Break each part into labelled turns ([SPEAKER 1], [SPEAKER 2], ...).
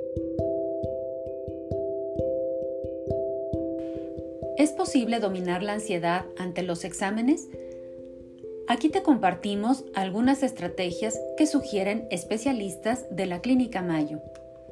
[SPEAKER 1] ¿Es posible dominar la ansiedad ante los exámenes? Aquí te compartimos algunas estrategias que sugieren especialistas de la Clínica Mayo.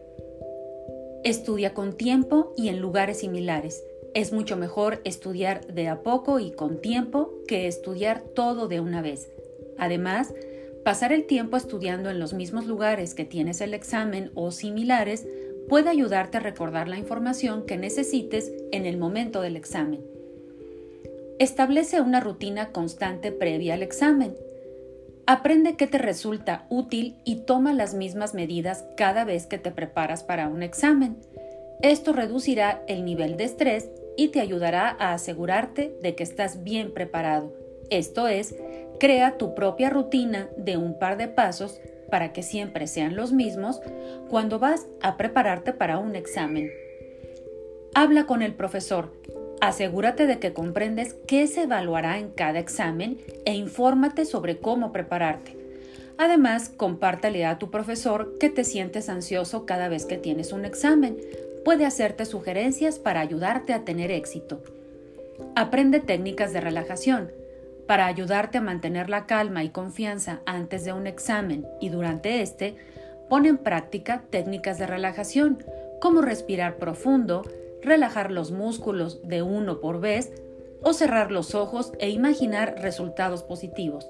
[SPEAKER 1] Estudia con tiempo y en lugares similares. Es mucho mejor estudiar de a poco y con tiempo que estudiar todo de una vez. Además, pasar el tiempo estudiando en los mismos lugares que tienes el examen o similares puede ayudarte a recordar la información que necesites en el momento del examen. Establece una rutina constante previa al examen. Aprende qué te resulta útil y toma las mismas medidas cada vez que te preparas para un examen. Esto reducirá el nivel de estrés y te ayudará a asegurarte de que estás bien preparado. Esto es, crea tu propia rutina de un par de pasos para que siempre sean los mismos cuando vas a prepararte para un examen. Habla con el profesor. Asegúrate de que comprendes qué se evaluará en cada examen e infórmate sobre cómo prepararte. Además, compártele a tu profesor que te sientes ansioso cada vez que tienes un examen. Puede hacerte sugerencias para ayudarte a tener éxito. Aprende técnicas de relajación. Para ayudarte a mantener la calma y confianza antes de un examen y durante este, pon en práctica técnicas de relajación, como respirar profundo, relajar los músculos de uno por vez o cerrar los ojos e imaginar resultados positivos.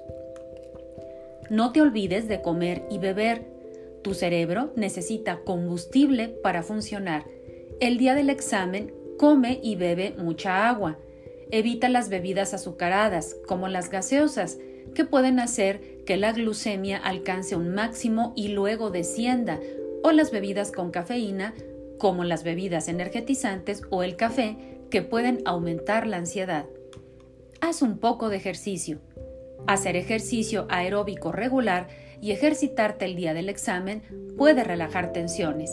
[SPEAKER 1] No te olvides de comer y beber. Tu cerebro necesita combustible para funcionar. El día del examen, come y bebe mucha agua. Evita las bebidas azucaradas, como las gaseosas, que pueden hacer que la glucemia alcance un máximo y luego descienda, o las bebidas con cafeína, como las bebidas energetizantes o el café, que pueden aumentar la ansiedad. Haz un poco de ejercicio. Hacer ejercicio aeróbico regular y ejercitarte el día del examen puede relajar tensiones.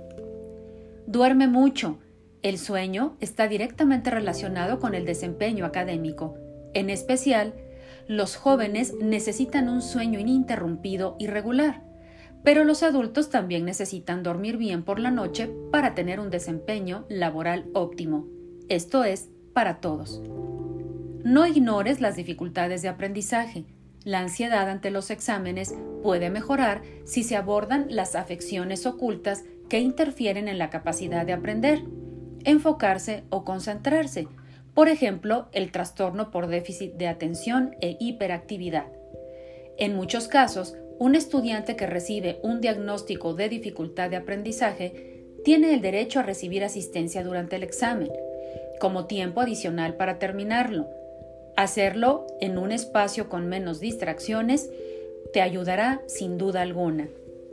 [SPEAKER 1] Duerme mucho. El sueño está directamente relacionado con el desempeño académico. En especial, los jóvenes necesitan un sueño ininterrumpido y regular, pero los adultos también necesitan dormir bien por la noche para tener un desempeño laboral óptimo. Esto es, para todos. No ignores las dificultades de aprendizaje. La ansiedad ante los exámenes puede mejorar si se abordan las afecciones ocultas que interfieren en la capacidad de aprender, enfocarse o concentrarse, por ejemplo, el trastorno por déficit de atención e hiperactividad. En muchos casos, un estudiante que recibe un diagnóstico de dificultad de aprendizaje tiene el derecho a recibir asistencia durante el examen, como tiempo adicional para terminarlo. Hacerlo en un espacio con menos distracciones te ayudará sin duda alguna.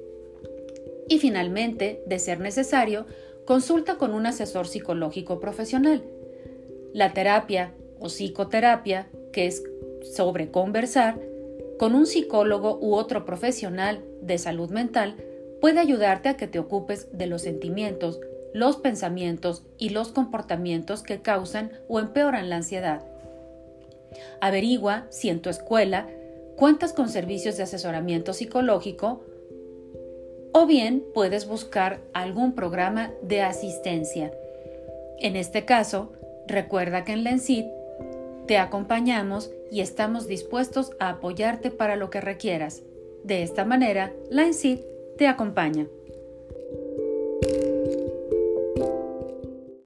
[SPEAKER 1] Y finalmente, de ser necesario, consulta con un asesor psicológico profesional. La terapia o psicoterapia, que es sobre conversar, con un psicólogo u otro profesional de salud mental, puede ayudarte a que te ocupes de los sentimientos, los pensamientos y los comportamientos que causan o empeoran la ansiedad. Averigua si en tu escuela cuentas con servicios de asesoramiento psicológico o bien puedes buscar algún programa de asistencia. En este caso, recuerda que en la ENSID te acompañamos y estamos dispuestos a apoyarte para lo que requieras. De esta manera, la ENSID te acompaña.